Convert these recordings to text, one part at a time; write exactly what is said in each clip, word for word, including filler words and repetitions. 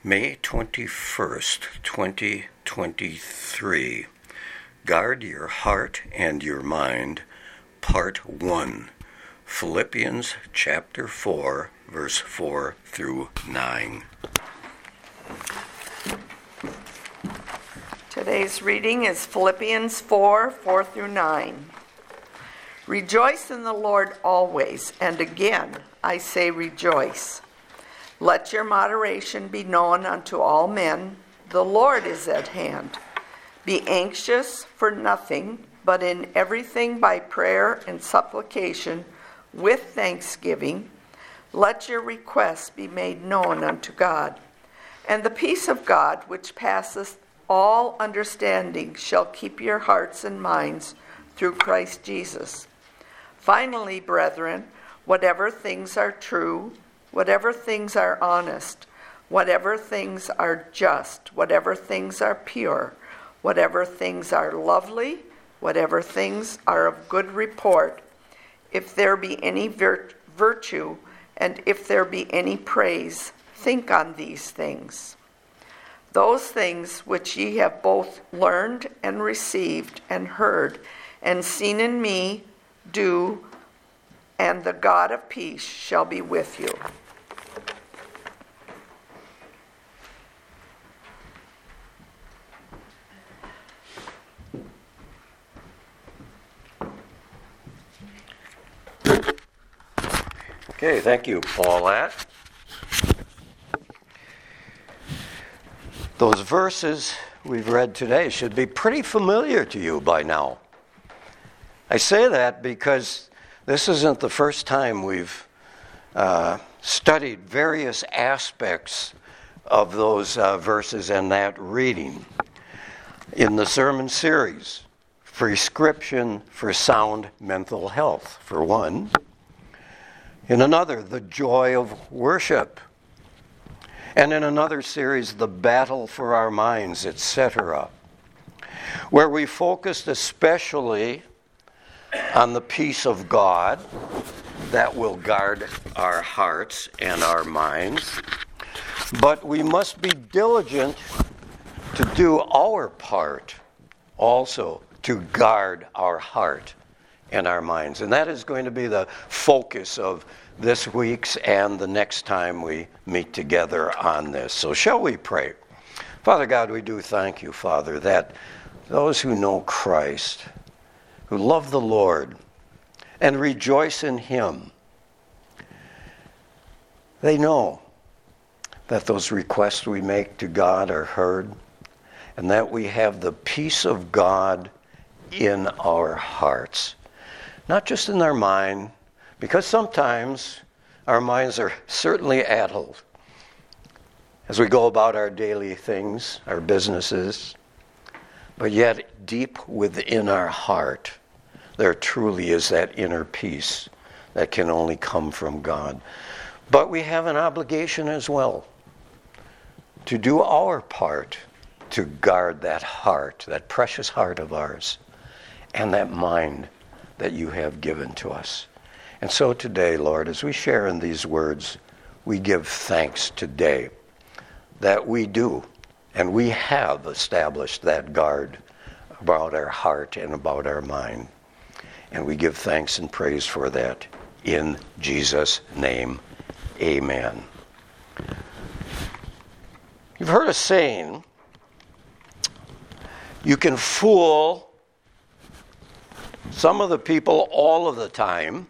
May twenty-first, twenty twenty-three. Guard your heart and your mind, Part one. Philippians chapter four, verse four through nine. Today's reading is Philippians four, four through nine. Rejoice in the Lord always, and again I say rejoice. Let your moderation be known unto all men. The Lord is at hand. Be anxious for nothing, but in everything by prayer and supplication with thanksgiving, let your requests be made known unto God. And the peace of God, which passeth all understanding, shall keep your hearts and minds through Christ Jesus. Finally, brethren, whatever things are true, whatever things are honest, whatever things are just, whatever things are pure, whatever things are lovely, whatever things are of good report, if there be any vir- virtue, and if there be any praise, think on these things. Those things which ye have both learned and received and heard and seen in me, do, and the God of peace shall be with you. Okay, thank you, Paulette. Those verses we've read today should be pretty familiar to you by now. I say that because this isn't the first time we've uh, studied various aspects of those uh, verses and that reading. In the sermon series, Prescription for Sound Mental Health, for one. In another, The Joy of Worship. And in another series, The Battle for Our Minds, et cetera, where we focused especially on the peace of God that will guard our hearts and our minds. But we must be diligent to do our part also to guard our heart and our minds. And that is going to be the focus of this week's and the next time we meet together on this. So shall we pray? Father God, we do thank you, Father, that those who know Christ, who love the Lord and rejoice in Him, they know that those requests we make to God are heard and that we have the peace of God in our hearts. Not just in our mind, because sometimes our minds are certainly addled as we go about our daily things, our businesses, but yet deep within our heart, there truly is that inner peace that can only come from God. But we have an obligation as well to do our part to guard that heart, that precious heart of ours, and that mind that you have given to us. And so today, Lord, as we share in these words, we give thanks today that we do, and we have established that guard about our heart and about our mind. And we give thanks and praise for that in Jesus' name. Amen. You've heard a saying, you can fool some of the people all of the time,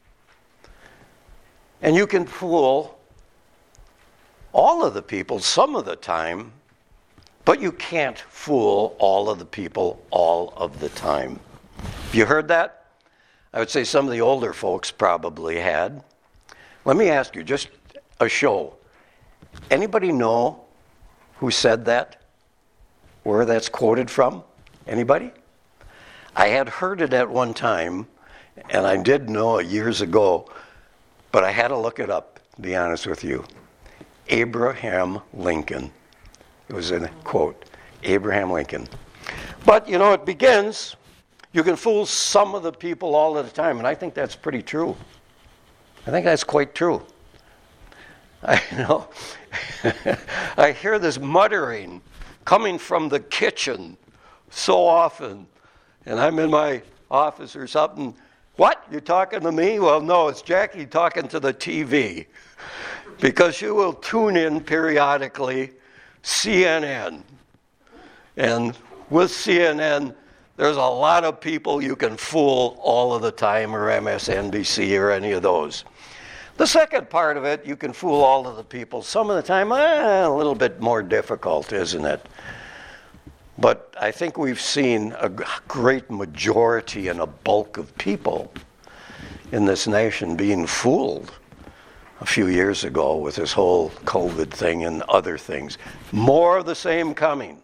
and you can fool all of the people some of the time, but you can't fool all of the people all of the time. Have you heard that? I would say some of the older folks probably had. Let me ask you, just a show. Anybody know who said that? Where that's quoted from? Anybody? I had heard it at one time, and I did know it years ago, but I had to look it up, to be honest with you. Abraham Lincoln. It was a quote. Abraham Lincoln. But, you know, it begins, you can fool some of the people all of the time, and I think that's pretty true. I think that's quite true. I know I hear this muttering coming from the kitchen so often. And I'm in my office or something. What? You talking to me? Well, no, it's Jackie talking to the T V. Because she will tune in periodically, C N N. And with C N N, there's a lot of people you can fool all of the time, or M S N B C or any of those. The second part of it, you can fool all of the people. Some of the time, eh, a little bit more difficult, isn't it? But I think we've seen a great majority and a bulk of people in this nation being fooled a few years ago with this whole COVID thing and other things. More of the same coming.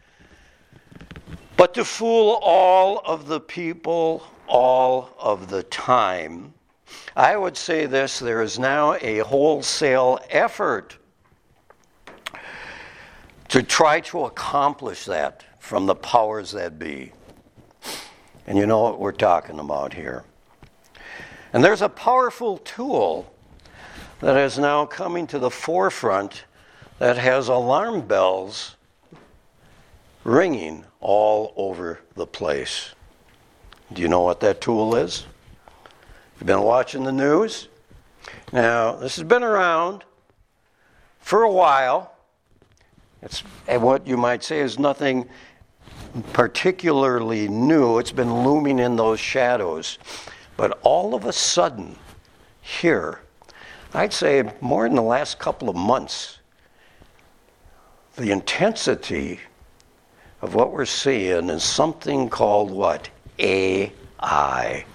But to fool all of the people all of the time, I would say this: there is now a wholesale effort to try to accomplish that from the powers that be. And you know what we're talking about here. And there's a powerful tool that is now coming to the forefront that has alarm bells ringing all over the place. Do you know what that tool is? You've been watching the news? Now, this has been around for a while. It's and what you might say is nothing particularly new. It's been looming in those shadows. But all of a sudden, here, I'd say more in the last couple of months, the intensity of what we're seeing is something called what? A I.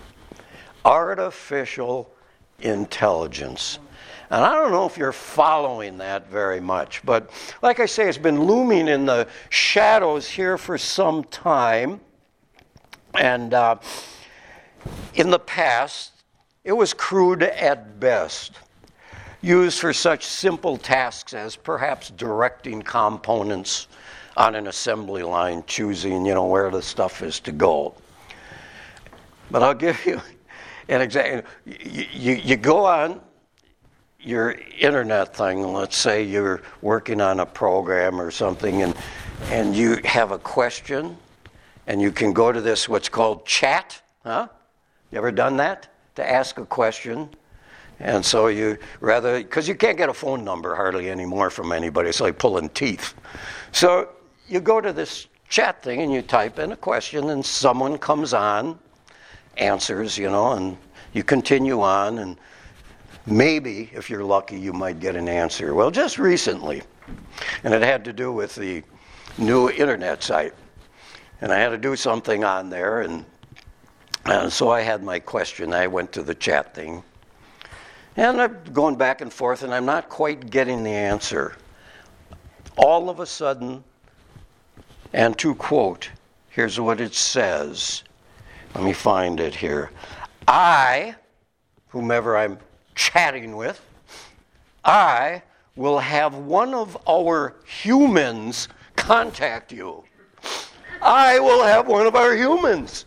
Artificial intelligence. And I don't know if you're following that very much, but like I say, it's been looming in the shadows here for some time. And uh, in the past, it was crude at best, used for such simple tasks as perhaps directing components on an assembly line, choosing, you know, where the stuff is to go. But I'll give you an example. You, you, you go on your internet thing, let's say you're working on a program or something, and and you have a question, and you can go to this, what's called chat, huh? You ever done that? To ask a question. And so you rather, because you can't get a phone number hardly anymore from anybody, it's like pulling teeth. So you go to this chat thing and you type in a question, and someone comes on, answers, you know, and you continue on, and maybe, if you're lucky, you might get an answer. Well, just recently, and it had to do with the new internet site, and I had to do something on there, and, and so I had my question. I went to the chat thing, and I'm going back and forth, and I'm not quite getting the answer. All of a sudden, and to quote, here's what it says. Let me find it here. I, whomever I'm chatting with, I will have one of our humans contact you. I will have one of our humans.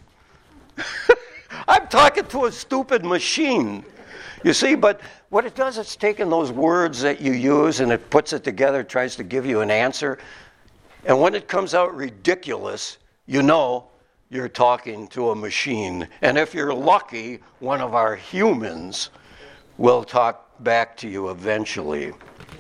I'm talking to a stupid machine. You see, but what it does, it's taking those words that you use and it puts it together, tries to give you an answer. And when it comes out ridiculous, you know you're talking to a machine. And if you're lucky, one of our humans will talk back to you eventually.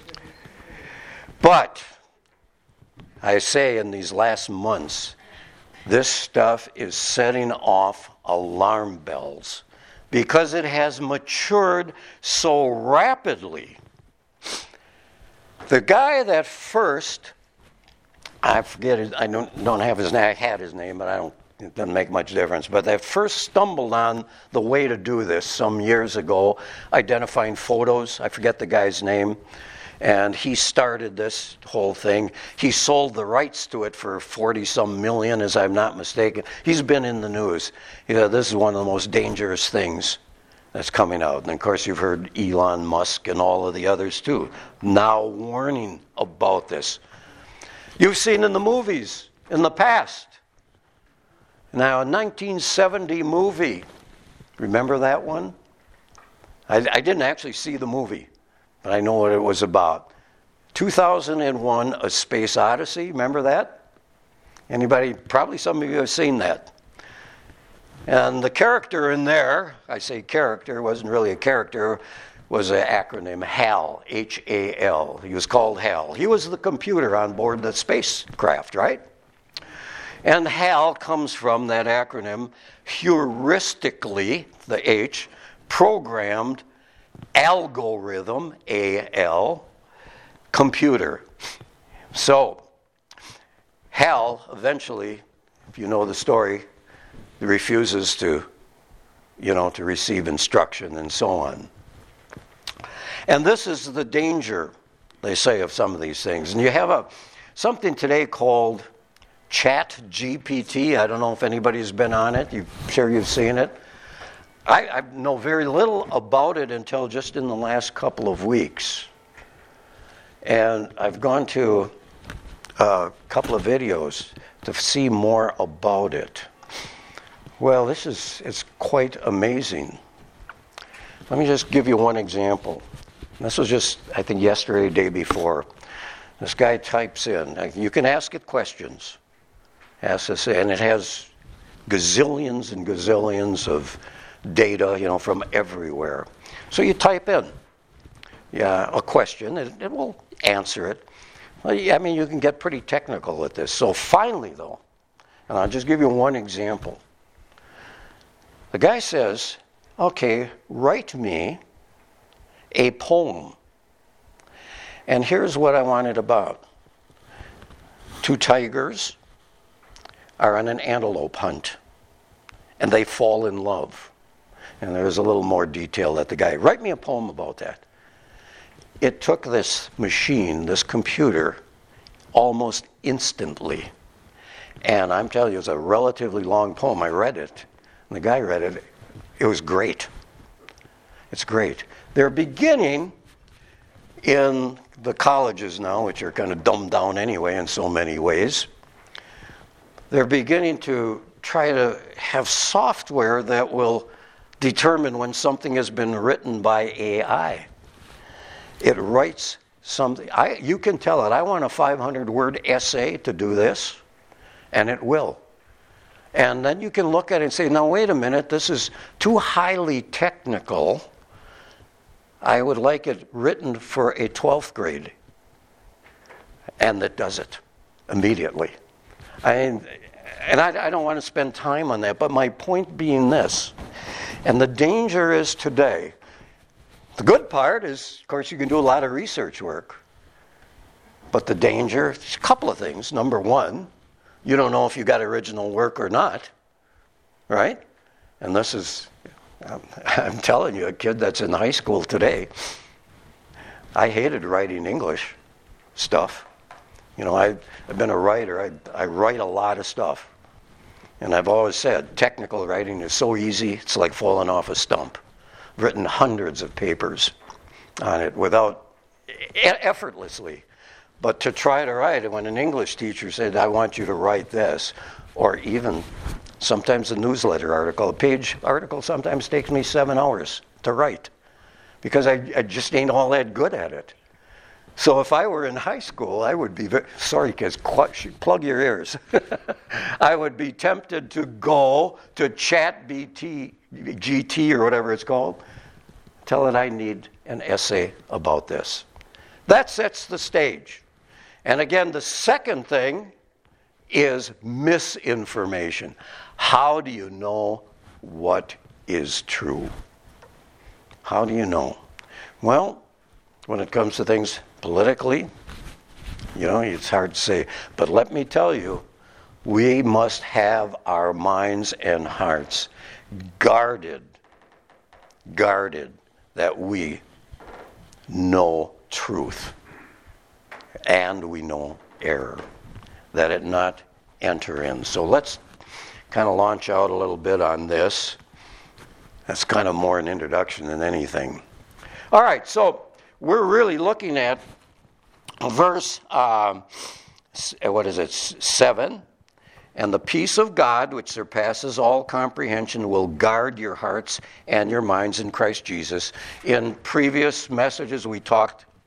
But I say in these last months, this stuff is setting off alarm bells because it has matured so rapidly. The guy that first, I forget his, I don't, don't have his name, I had his name, but I don't, it doesn't make much difference. But they first stumbled on the way to do this some years ago, identifying photos. I forget the guy's name. And he started this whole thing. He sold the rights to it for forty-some million, as I'm not mistaken. He's been in the news. You know, this is one of the most dangerous things that's coming out. And, of course, you've heard Elon Musk and all of the others, too, now warning about this. You've seen in the movies in the past. Now, a nineteen seventy movie, remember that one? I, I didn't actually see the movie, but I know what it was about. two thousand one, A Space Odyssey. Remember that? Anybody? Probably some of you have seen that. And the character in there, I say character, wasn't really a character, was an acronym, HAL, H A L. He was called HAL. He was the computer on board the spacecraft, right? And HAL comes from that acronym, heuristically, the H, programmed algorithm, A L, computer. So, HAL eventually, if you know the story, refuses to, you know, to receive instruction and so on. And this is the danger, they say, of some of these things. And you have a something today called Chat G P T. I don't know if anybody's been on it. I'm sure you've seen it. I, I know very little about it until just in the last couple of weeks. And I've gone to a couple of videos to see more about it. Well, this is it's quite amazing. Let me just give you one example. This was just, I think, yesterday, day before. This guy types in. You can ask it questions. Ask this, and it has gazillions and gazillions of data, you know, from everywhere. So you type in yeah, a question, and it will answer it. Well, I mean, you can get pretty technical at this. So finally, though, and I'll just give you one example. The guy says, okay, write me a poem. And here's what I want it about. Two tigers are on an antelope hunt, and they fall in love. And there's a little more detail that the guy, write me a poem about that. It took this machine, this computer, almost instantly. And I'm telling you, it's a relatively long poem. I read it, and the guy read it. It was great. It's great. They're beginning in the colleges now, which are kind of dumbed down anyway in so many ways. They're beginning to try to have software that will determine when something has been written by A I. It writes something. I, you can tell it, I want a five hundred word essay to do this, and it will. And then you can look at it and say, now wait a minute, this is too highly technical. I would like it written for a twelfth grade. And it does it immediately. I, and I, I don't want to spend time on that, but my point being this, and the danger is today, the good part is, of course, you can do a lot of research work. But the danger, a couple of things. Number one, you don't know if you got original work or not, right? And this is, I'm telling you, a kid that's in high school today, I hated writing English stuff. You know, I've, I've been a writer. I, I write a lot of stuff. And I've always said, technical writing is so easy, it's like falling off a stump. I've written hundreds of papers on it without, effortlessly. But to try to write it, when an English teacher said, I want you to write this, or even sometimes a newsletter article, a page article sometimes takes me seven hours to write because I, I just ain't all that good at it. So if I were in high school, I would be very, sorry kids, plug your ears. I would be tempted to go to Chat G T or whatever it's called, tell it I need an essay about this. That sets the stage. And again, the second thing is misinformation. How do you know what is true? How do you know? Well, when it comes to things politically, you know, it's hard to say. But let me tell you, we must have our minds and hearts guarded, guarded that we know truth and we know error, that it not enter in. So let's kind of launch out a little bit on this. That's kind of more an introduction than anything. All right, so we're really looking at verse, um, what is it, seven. And the peace of God, which surpasses all comprehension, will guard your hearts and your minds in Christ Jesus. In previous messages, we talked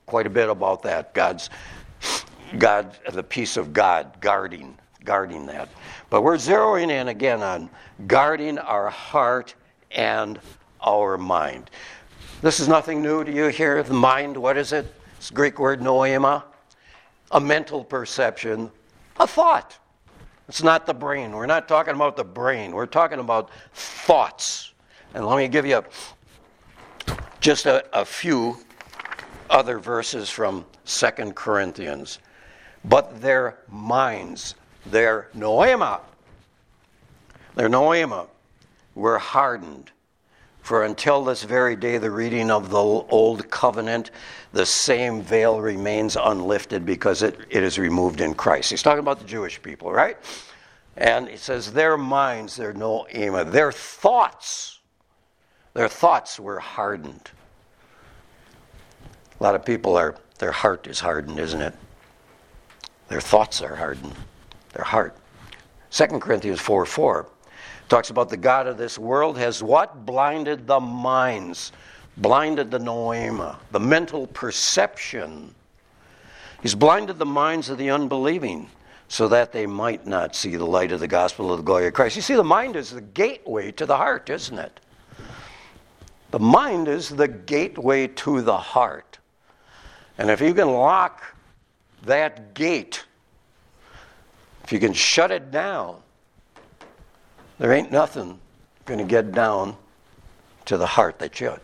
quite a bit about that. God's, God, the peace of God, guarding, guarding that. But we're zeroing in again on guarding our heart and our mind. This is nothing new to you here. The mind, what is it? It's the Greek word noema, a mental perception, a thought. It's not the brain. We're not talking about the brain. We're talking about thoughts. And let me give you just a, a few other verses from Second Corinthians. But their minds, their noema, their noema, were hardened. For until this very day, the reading of the old covenant, the same veil remains unlifted because it, it is removed in Christ. He's talking about the Jewish people, right? And he says their minds, their noema, their thoughts, their thoughts were hardened. A lot of people are, their heart is hardened, isn't it? Their thoughts are hardened, their heart. Second Corinthians four four. Talks about the God of this world has what? Blinded the minds. Blinded the noema, the mental perception. He's blinded the minds of the unbelieving so that they might not see the light of the gospel of the glory of Christ. You see, the mind is the gateway to the heart, isn't it? The mind is the gateway to the heart. And if you can lock that gate, if you can shut it down, there ain't nothing going to get down to the heart that should.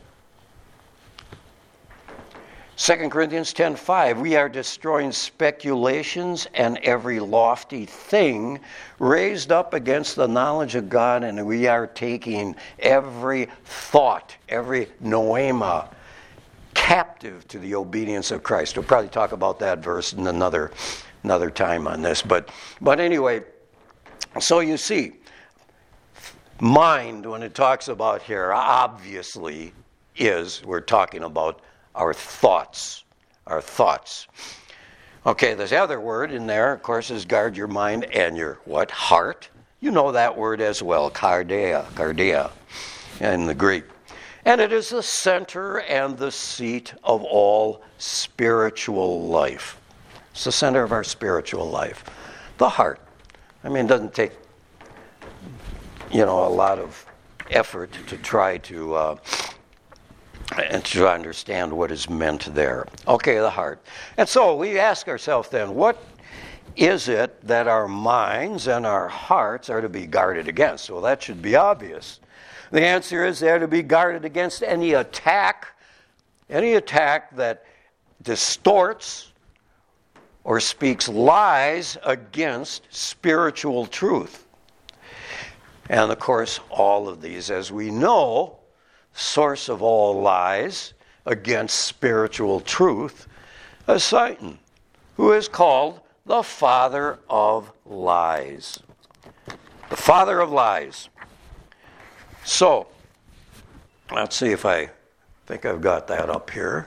Second Corinthians ten five, we are destroying speculations and every lofty thing raised up against the knowledge of God, and we are taking every thought, every noema, captive to the obedience of Christ. We'll probably talk about that verse in another, another time on this. But, but anyway, so you see, mind, when it talks about here, obviously is, we're talking about our thoughts. Our thoughts. Okay, this other word in there, of course, is guard your mind and your what? Heart. You know that word as well, cardia, cardia in the Greek. And it is the center and the seat of all spiritual life. It's the center of our spiritual life. The heart. I mean, it doesn't take you know, a lot of effort to try to uh, and to understand what is meant there. Okay, the heart. And so we ask ourselves then, what is it that our minds and our hearts are to be guarded against? Well, that should be obvious. The answer is they're to be guarded against any attack, any attack that distorts or speaks lies against spiritual truth. And of course, all of these, as we know, source of all lies against spiritual truth is Satan, who is called the father of lies. The father of lies. So, let's see if I think I've got that up here.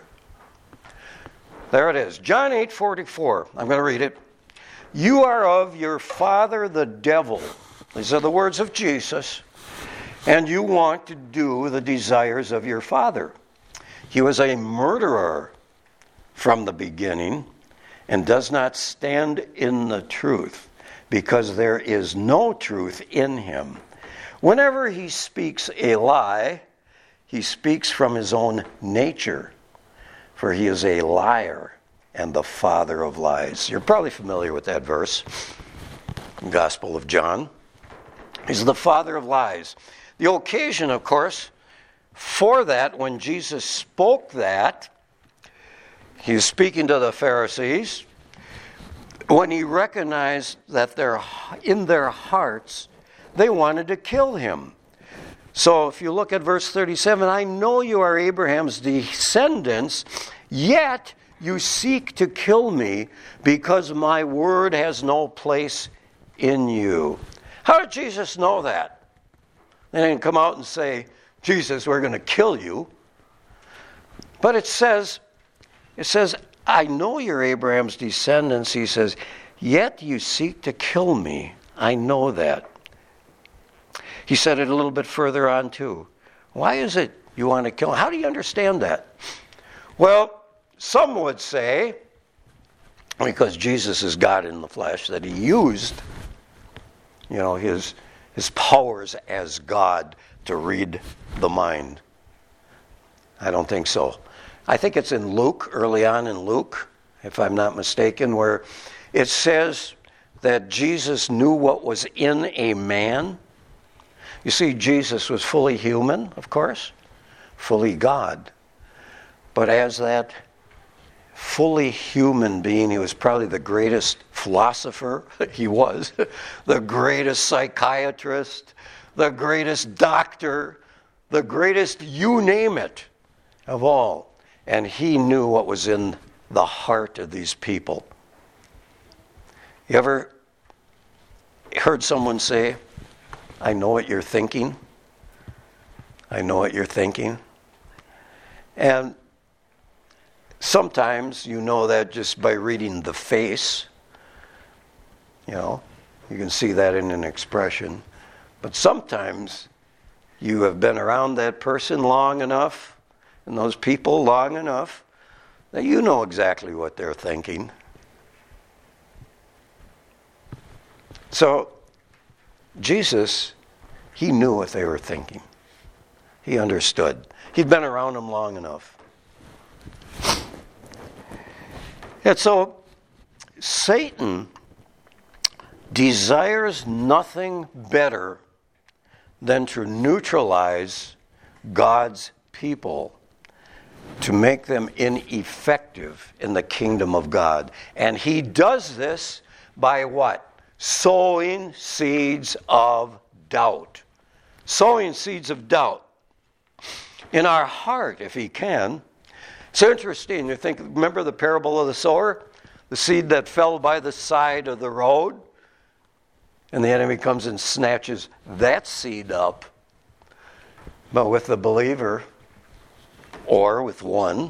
There it is. John eight forty-four. I'm going to read it. You are of your father the devil. These are the words of Jesus. And you want to do the desires of your father. He was a murderer from the beginning and does not stand in the truth because there is no truth in him. Whenever he speaks a lie, he speaks from his own nature, for he is a liar and the father of lies. You're probably familiar with that verse, Gospel of John. He's the father of lies. The occasion, of course, for that, when Jesus spoke that, he was speaking to the Pharisees, when he recognized that they're, in their hearts, they wanted to kill him. So if you look at verse thirty-seven, I know you are Abraham's descendants, yet you seek to kill me because my word has no place in you. How did Jesus know that? They didn't come out and say, Jesus, we're going to kill you. But it says, it says, I know you're Abraham's descendants. He says, yet you seek to kill me. I know that. He said it a little bit further on too. Why is it you want to kill him? How do you understand that? Well, some would say, because Jesus is God in the flesh, that he used, you know, his, his powers as God to read the mind. I don't think so. I think it's in Luke, early on in Luke, if I'm not mistaken, where it says that Jesus knew what was in a man. You see, Jesus was fully human, of course, fully God. But as that fully human being, he was probably the greatest philosopher, he was, the greatest psychiatrist, the greatest doctor, the greatest you name it of all. And he knew what was in the heart of these people. You ever heard someone say, I know what you're thinking? I know what you're thinking. And sometimes you know that just by reading the face. You know, you can see that in an expression. But sometimes you have been around that person long enough, and those people long enough, that you know exactly what they're thinking. So, Jesus, he knew what they were thinking. He understood. He'd been around them long enough. And so, Satan desires nothing better than to neutralize God's people, to make them ineffective in the kingdom of God. And he does this by what? Sowing seeds of doubt. Sowing seeds of doubt in our heart, if he can. It's interesting. You think, remember the parable of the sower? The seed that fell by the side of the road? And the enemy comes and snatches that seed up. But with the believer, or with one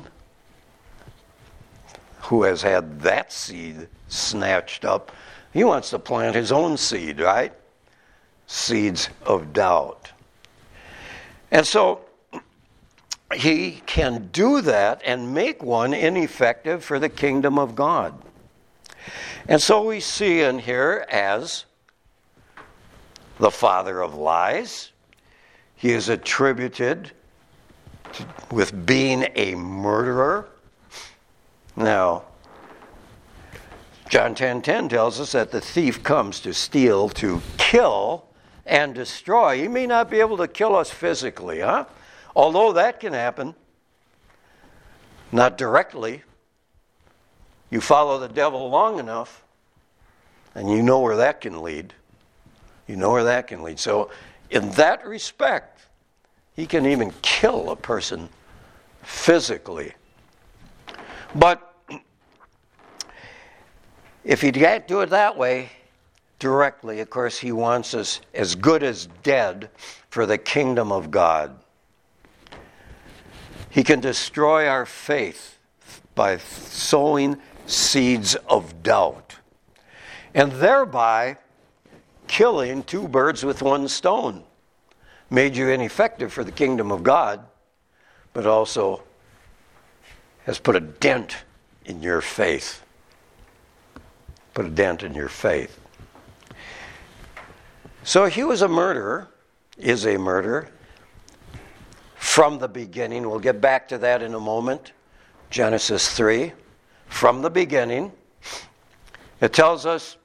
who has had that seed snatched up, he wants to plant his own seed, right? Seeds of doubt. And so he can do that and make one ineffective for the kingdom of God. And so we see in here as the father of lies. He is attributed to, with being a murderer. Now, John ten ten tells us that the thief comes to steal, to kill, and destroy. He may not be able to kill us physically, huh? Although that can happen. Not directly. You follow the devil long enough, and you know where that can lead. You know where that can lead. So, in that respect, he can even kill a person physically. But if he can't do it that way, directly, of course, he wants us as good as dead for the kingdom of God. He can destroy our faith by sowing seeds of doubt, and thereby killing two birds with one stone. Made you ineffective for the kingdom of God, but also has put a dent in your faith. Put a dent in your faith. So he was a murderer, is a murderer, from the beginning. We'll get back to that in a moment. Genesis three, from the beginning. It tells us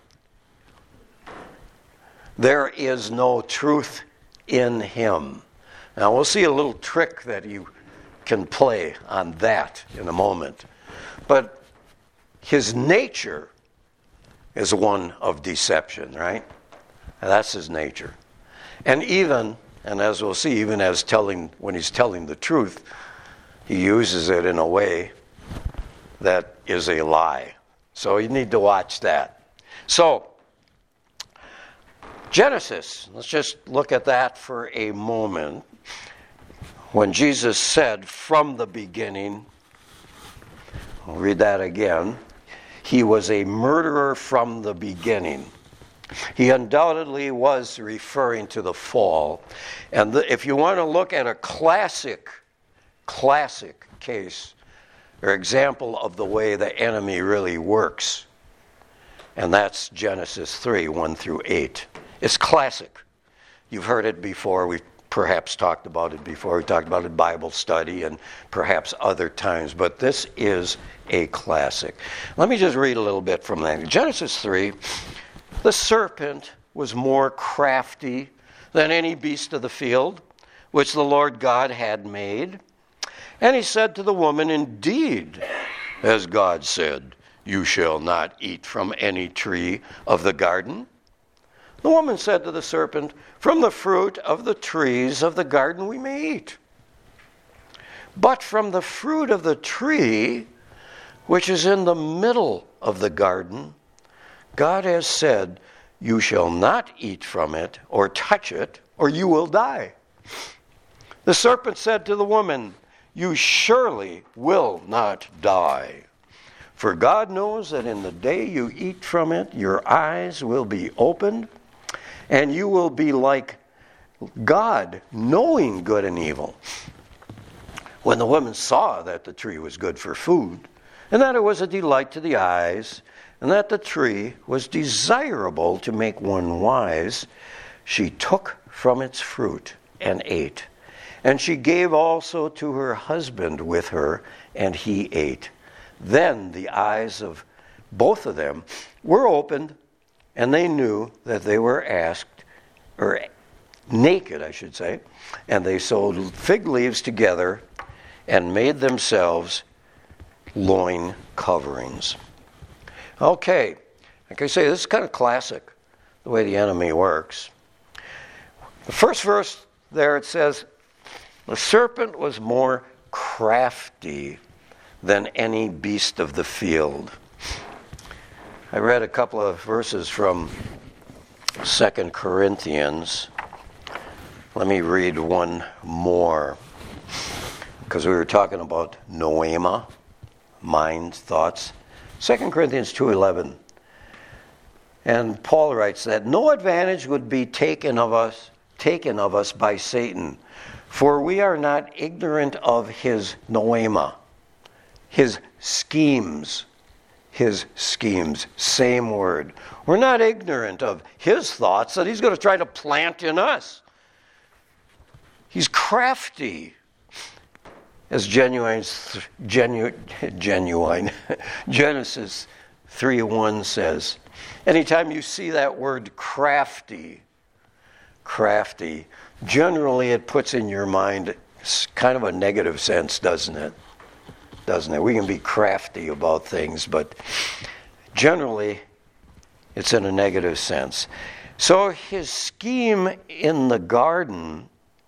there is no truth in him. Now we'll see a little trick that you can play on that in a moment. But his nature is one of deception, right? And that's his nature. And even, and as we'll see, even as telling, when he's telling the truth, he uses it in a way that is a lie. So you need to watch that. So, Genesis, let's just look at that for a moment. When Jesus said, from the beginning, I'll read that again, he was a murderer from the beginning. He undoubtedly was referring to the fall. And the, if you want to look at a classic, classic case or example of the way the enemy really works. And that's Genesis three, one through eight. It's classic. You've heard it before. We've perhaps talked about it before. We talked about it in Bible study and perhaps other times. But this is a classic. Let me just read a little bit from that. Genesis three, the serpent was more crafty than any beast of the field, which the Lord God had made. And he said to the woman, indeed, as God said, you shall not eat from any tree of the garden. The woman said to the serpent, from the fruit of the trees of the garden we may eat. But from the fruit of the tree, which is in the middle of the garden, God has said, you shall not eat from it or touch it, or you will die. The serpent said to the woman, you surely will not die. For God knows that in the day you eat from it, your eyes will be opened, and you will be like God, knowing good and evil. When the woman saw that the tree was good for food, and that it was a delight to the eyes, and that the tree was desirable to make one wise, she took from its fruit and ate. And she gave also to her husband with her, and he ate. Then the eyes of both of them were opened, and they knew that they were asked, or naked, I should say, and they sewed fig leaves together and made themselves loin coverings. Okay, like I say, this is kind of classic, the way the enemy works. The first verse there, it says, the serpent was more crafty than any beast of the field. I read a couple of verses from Second Corinthians. Let me read one more, because we were talking about noema, mind, thoughts. Second Corinthians two eleven. And Paul writes that no advantage would be taken of us, taken of us by Satan, for we are not ignorant of his noema, his schemes, his schemes, same word. We're not ignorant of his thoughts that he's going to try to plant in us. He's crafty. As genuine, genu, genuine Genesis three one says. Anytime you see that word crafty, crafty, generally it puts in your mind kind of a negative sense, doesn't it? Doesn't it? We can be crafty about things, but generally it's in a negative sense. So his scheme in the garden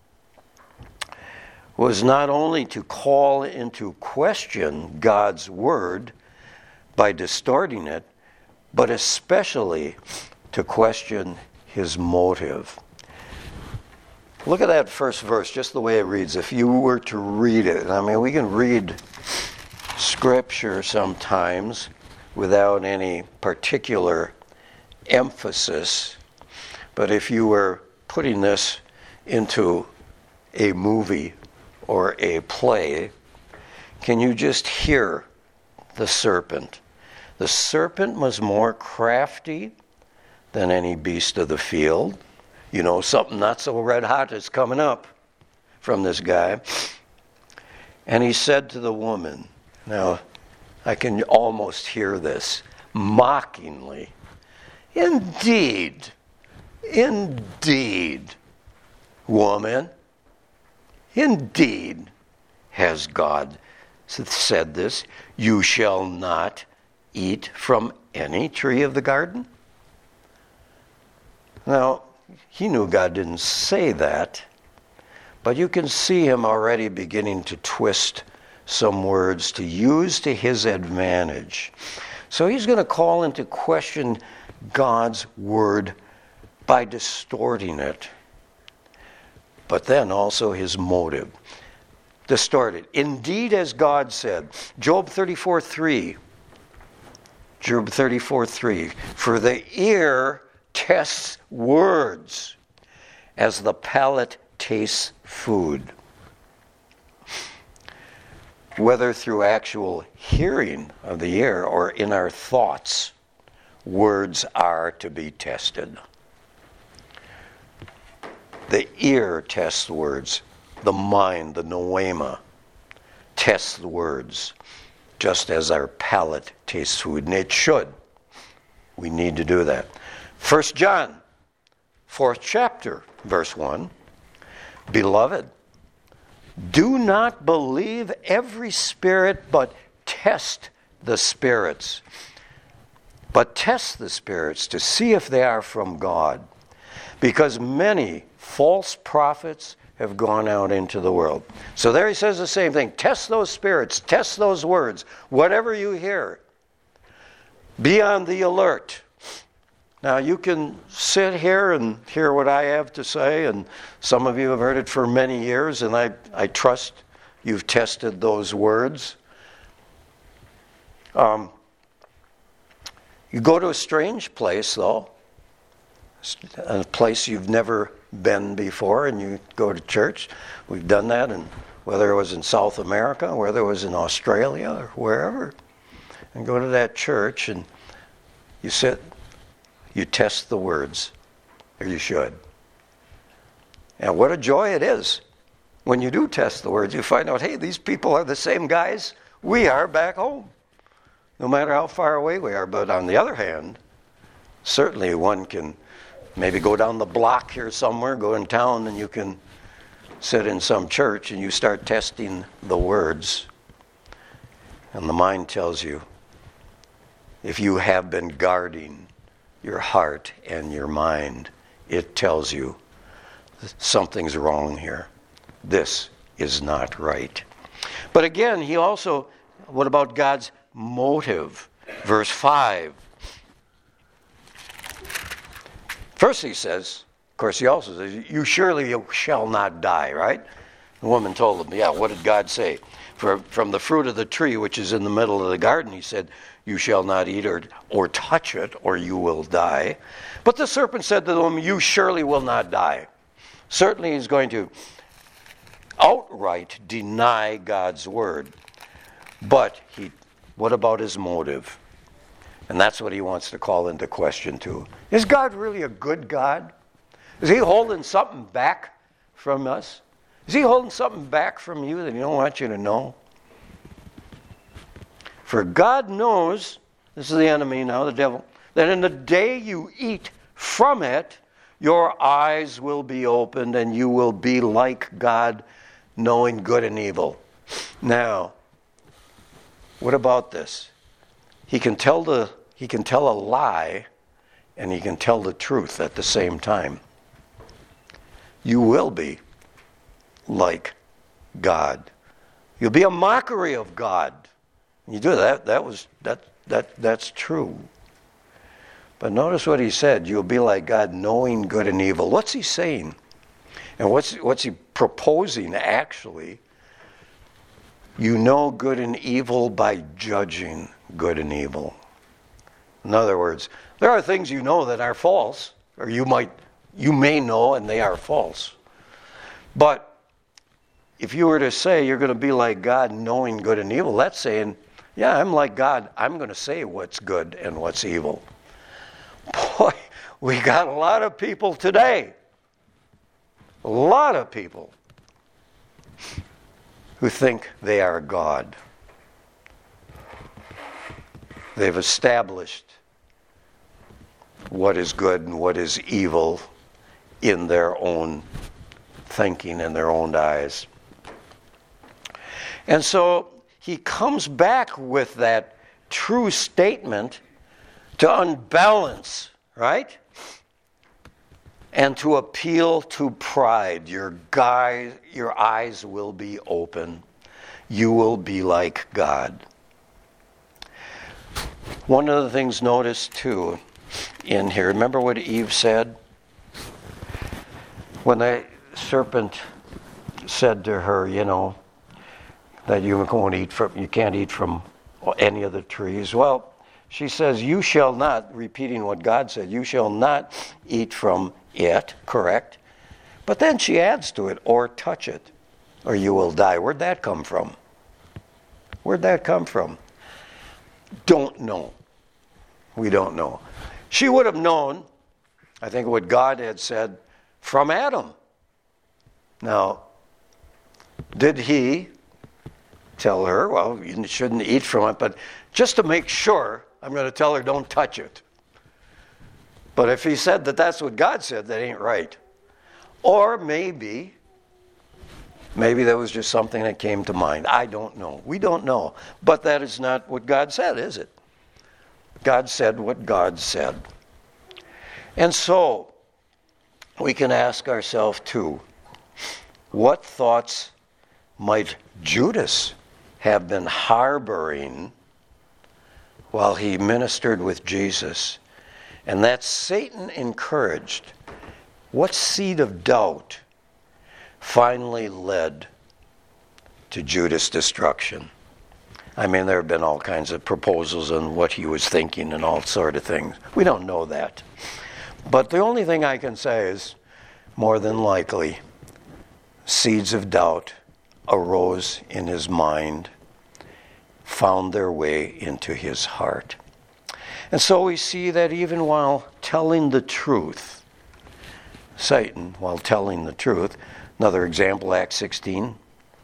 was not only to call into question God's word by distorting it, but especially to question his motive. Look at that first verse, just the way it reads. If you were to read it, I mean, we can read Scripture sometimes without any particular emphasis, but if you were putting this into a movie or a play, can you just hear the serpent? The serpent was more crafty than any beast of the field. You know, something not so red hot is coming up from this guy. And he said to the woman, now I can almost hear this, mockingly, indeed, indeed, woman, indeed, has God said this, you shall not eat from any tree of the garden? Now, he knew God didn't say that, but you can see him already beginning to twist some words to use to his advantage. So he's going to call into question God's word by distorting it, but then also his motive. Distorted. Indeed, as God said, Job thirty-four three. Job thirty-four three. For the ear tests words as the palate tastes food. whether through actual hearing of the ear or in our thoughts, words are to be tested. The ear tests the words. The mind, the noema, tests the words, just as our palate tastes food, and it should. We need to do that. First John, fourth chapter, verse one. Beloved, do not believe every spirit, but test the spirits. But test the spirits to see if they are from God, because many false prophets have gone out into the world. So there he says the same thing. Test those spirits, test those words, whatever you hear. Be on the alert. Now you can sit here and hear what I have to say, and some of you have heard it for many years, and I, I trust you've tested those words. Um, you go to a strange place, though, a place you've never been before, and you go to church. We've done that, and whether it was in South America, whether it was in Australia, or wherever, and go to that church, and you sit, you test the words, or you should. And what a joy it is when you do test the words. You find out, hey, these people are the same guys we are back home, no matter how far away we are. But on the other hand, certainly one can maybe go down the block here somewhere, go in town, and you can sit in some church and you start testing the words. And the mind tells you, if you have been guarding your heart and your mind, it tells you something's wrong here. This is not right. But again, he also, what about God's motive? Verse five. First he says, of course he also says, you surely shall not die, right? The woman told him, yeah, what did God say? For from the fruit of the tree which is in the middle of the garden, he said, you shall not eat or, or touch it, or you will die. But the serpent said to the woman, you surely will not die. Certainly he's going to outright deny God's word. But he, what about his motive? And that's what he wants to call into question too. Is God really a good God? Is he holding something back from us? Is he holding something back from you that he don't want you to know? For God knows, this is the enemy now, the devil, that in the day you eat from it, your eyes will be opened and you will be like God, knowing good and evil. Now, what about this? He can tell the he can tell a lie and he can tell the truth at the same time. You will be like God. You'll be a mockery of God. You do that, that was that that that's true. But notice what he said, you'll be like God, knowing good and evil. What's he saying? And what's what's he proposing actually? You know good and evil by judging good and evil. In other words, there are things you know that are false, or you might you may know and they are false. But if you were to say you're going to be like God, knowing good and evil, that's saying, yeah, I'm like God. I'm going to say what's good and what's evil. Boy, we got a lot of people today. A lot of people who think they are God. They've established what is good and what is evil in their own thinking, in their own eyes. And so he comes back with that true statement to unbalance, right? And to appeal to pride. Your guy, your eyes will be open. You will be like God. One of the things noticed too in here, remember what Eve said? When the serpent said to her, you know, that you won't eat from, you can't eat from any of the trees. Well, she says, you shall not, repeating what God said, you shall not eat from it, correct? But then she adds to it, or touch it, or you will die. Where'd that come from? Where'd that come from? Don't know. We don't know. She would have known, I think, what God had said from Adam. Now, did he tell her, well, you shouldn't eat from it, but just to make sure, I'm going to tell her don't touch it. But if he said that that's what God said, that ain't right. Or maybe, maybe that was just something that came to mind. I don't know. We don't know. But that is not what God said, is it? God said what God said. And so, we can ask ourselves too, what thoughts might Judas have been harboring while he ministered with Jesus? And that Satan encouraged. What seed of doubt finally led to Judas' destruction? I mean, there have been all kinds of proposals on what he was thinking and all sort of things. We don't know that. But the only thing I can say is, more than likely, seeds of doubt arose in his mind, found their way into his heart. And so we see that even while telling the truth, Satan, while telling the truth, another example, Acts sixteen,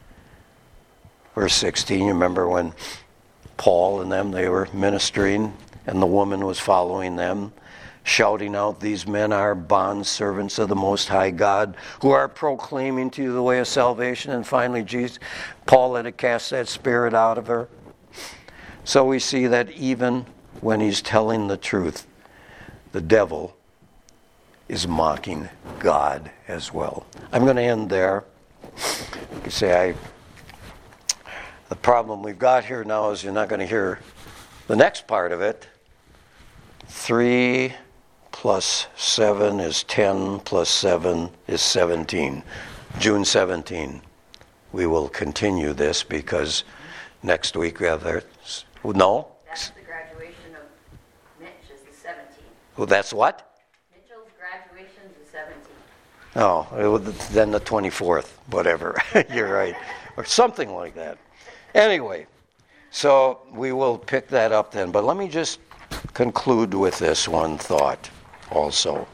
verse sixteen, you remember when Paul and them, they were ministering, and the woman was following them, shouting out, these men are bondservants of the Most High God, who are proclaiming to you the way of salvation. And finally, Jesus, Paul had to cast that spirit out of her. So we see that even when he's telling the truth, the devil is mocking God as well. I'm going to end there. You say, I. The problem we've got here now is you're not going to hear the next part of it. Three plus seven is ten, plus seven is seventeen. June seventeenth, we will continue this because next week we have our, no? That's the graduation of Mitch is the seventeenth. Well, that's what? Mitchell's graduation is the seventeenth. Oh, it was then the twenty-fourth, whatever. You're right. Or something like that. Anyway, so we will pick that up then. But let me just conclude with this one thought also.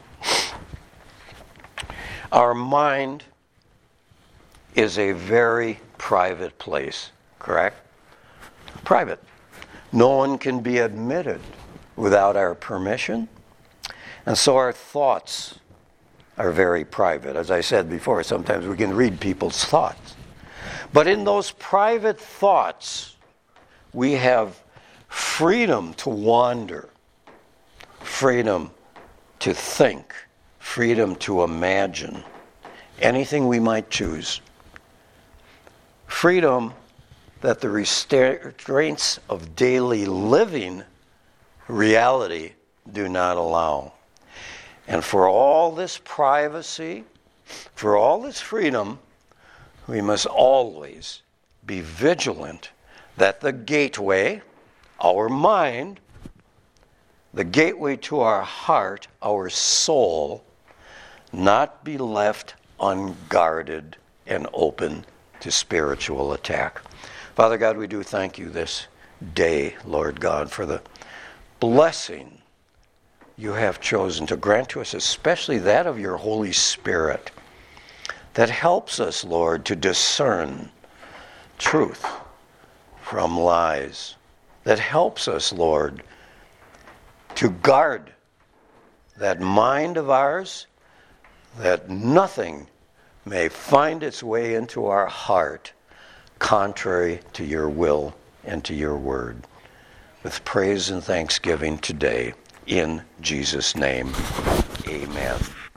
Our mind is a very private place, correct? Private. No one can be admitted without our permission. And so our thoughts are very private. As I said before, sometimes we can read people's thoughts. But in those private thoughts, we have freedom to wander, freedom to think, freedom to imagine anything we might choose. Freedom that the restraints of daily living reality do not allow. And for all this privacy, for all this freedom, we must always be vigilant that the gateway, our mind, the gateway to our heart, our soul, not be left unguarded and open to spiritual attack. Father God, we do thank you this day, Lord God, for the blessing you have chosen to grant to us, especially that of your Holy Spirit, that helps us, Lord, to discern truth from lies, that helps us, Lord, to guard that mind of ours, that nothing may find its way into our heart contrary to your will and to your word. With praise and thanksgiving today, in Jesus' name, amen.